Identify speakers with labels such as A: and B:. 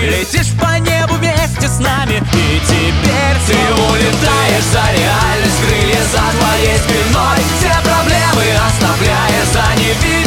A: Летишь по небу вместе с нами, и теперь ты улетаешь за реальность. Крылья за твоей спиной, все проблемы оставляя за невидимой